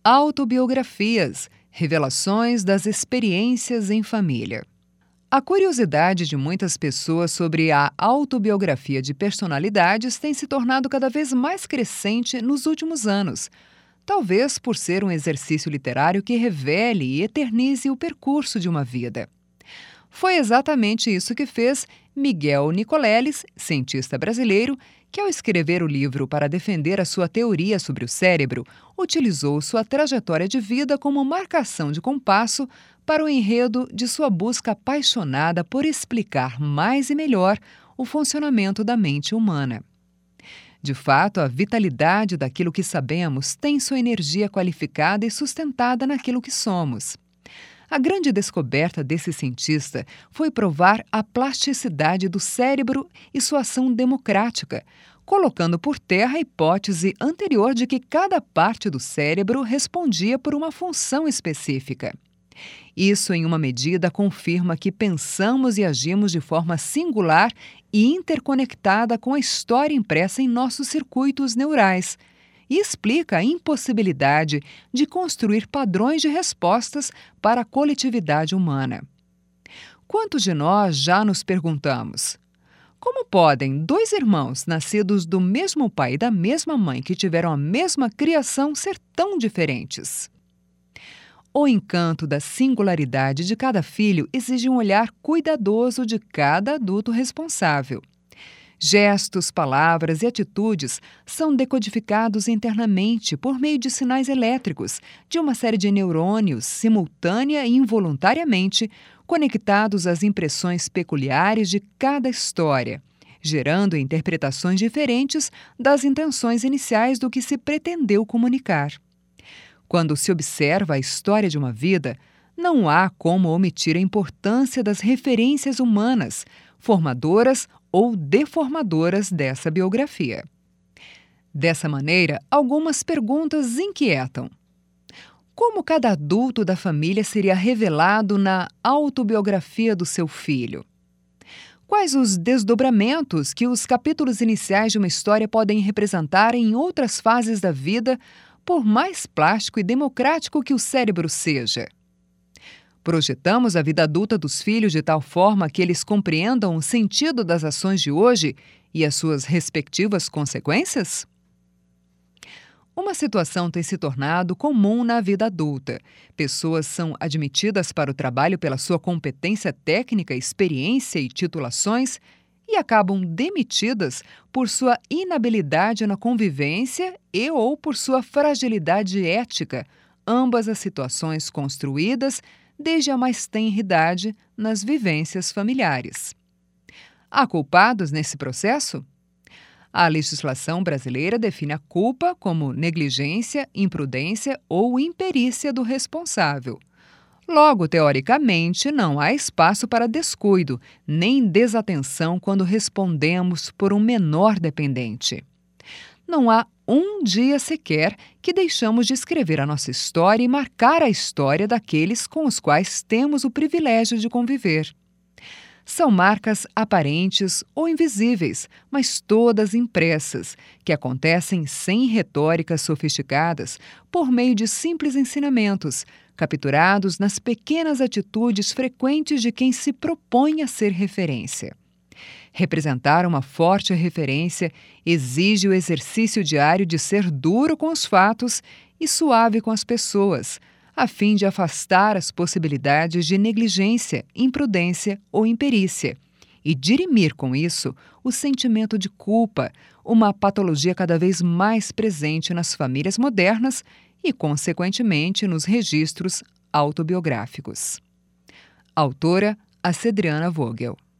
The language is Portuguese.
Autobiografias, revelações das experiências em família. A curiosidade de muitas pessoas sobre a autobiografia de personalidades tem se tornado cada vez mais crescente nos últimos anos, talvez por ser um exercício literário que revele e eternize o percurso de uma vida. Foi exatamente isso que fez Miguel Nicoleles, cientista brasileiro, que ao escrever o livro para defender a sua teoria sobre o cérebro, utilizou sua trajetória de vida como marcação de compasso para o enredo de sua busca apaixonada por explicar mais e melhor o funcionamento da mente humana. De fato, a vitalidade daquilo que sabemos tem sua energia qualificada e sustentada naquilo que somos. A grande descoberta desse cientista foi provar a plasticidade do cérebro e sua ação democrática, colocando por terra a hipótese anterior de que cada parte do cérebro respondia por uma função específica. Isso, em uma medida, confirma que pensamos e agimos de forma singular e interconectada com a história impressa em nossos circuitos neurais, e explica a impossibilidade de construir padrões de respostas para a coletividade humana. Quantos de nós já nos perguntamos: como podem dois irmãos nascidos do mesmo pai e da mesma mãe que tiveram a mesma criação ser tão diferentes? O encanto da singularidade de cada filho exige um olhar cuidadoso de cada adulto responsável. Gestos, palavras e atitudes são decodificados internamente por meio de sinais elétricos de uma série de neurônios, simultânea e involuntariamente, conectados às impressões peculiares de cada história, gerando interpretações diferentes das intenções iniciais do que se pretendeu comunicar. Quando se observa a história de uma vida, não há como omitir a importância das referências humanas, formadoras ou deformadoras dessa biografia. Dessa maneira, algumas perguntas inquietam. Como cada adulto da família seria revelado na autobiografia do seu filho? Quais os desdobramentos que os capítulos iniciais de uma história podem representar em outras fases da vida, por mais plástico e democrático que o cérebro seja? Projetamos a vida adulta dos filhos de tal forma que eles compreendam o sentido das ações de hoje e as suas respectivas consequências? Uma situação tem se tornado comum na vida adulta. Pessoas são admitidas para o trabalho pela sua competência técnica, experiência e titulações e acabam demitidas por sua inabilidade na convivência e ou por sua fragilidade ética, ambas as situações construídas desde a mais tenra idade nas vivências familiares. Há culpados nesse processo? A legislação brasileira define a culpa como negligência, imprudência ou imperícia do responsável. Logo, teoricamente, não há espaço para descuido, nem desatenção quando respondemos por um menor dependente. Não há um dia sequer que deixamos de escrever a nossa história e marcar a história daqueles com os quais temos o privilégio de conviver. São marcas aparentes ou invisíveis, mas todas impressas, que acontecem sem retóricas sofisticadas, por meio de simples ensinamentos, capturados nas pequenas atitudes frequentes de quem se propõe a ser referência. Representar uma forte referência exige o exercício diário de ser duro com os fatos e suave com as pessoas, a fim de afastar as possibilidades de negligência, imprudência ou imperícia, e dirimir com isso o sentimento de culpa, uma patologia cada vez mais presente nas famílias modernas e, consequentemente, nos registros autobiográficos. Autora: Acedriana Vogel.